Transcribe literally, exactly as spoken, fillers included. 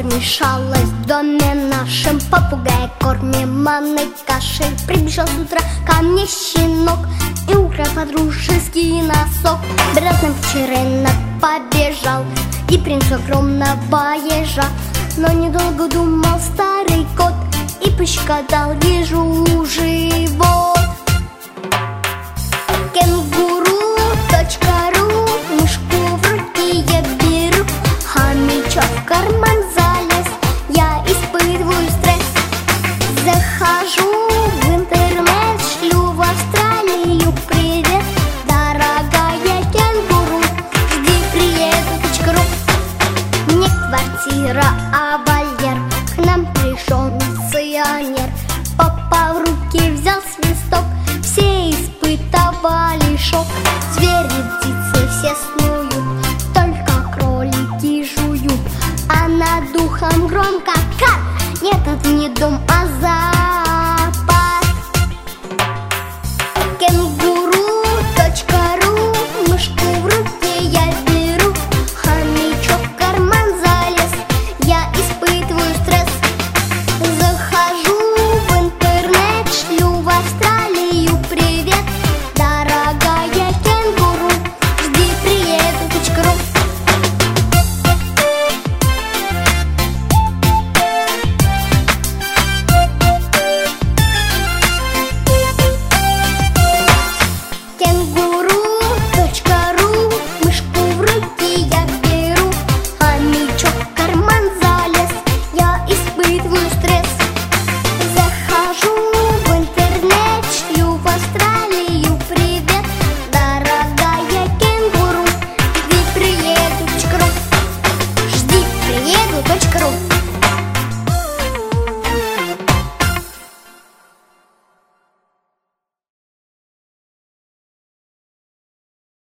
Смешалась в доме нашем попугая, кормим манной кашей. Прибежал с утра ко мне щенок и украл подружеский носок. Братным вчера побежал и принес огромного ежа. Но недолго думал старый кот и пощекотал ежу живот. Кенгуру.ру, мышку в руки я беру, хомячок в карман залез, я испытываю стресс. Захожу в интернет, шлю в Австралию привет. Дорогая кенгуру, жди приеду.ру. Не квартира, а вольер, к нам пришел миссионер. Папа в руки взял свисток, все испытывали шок.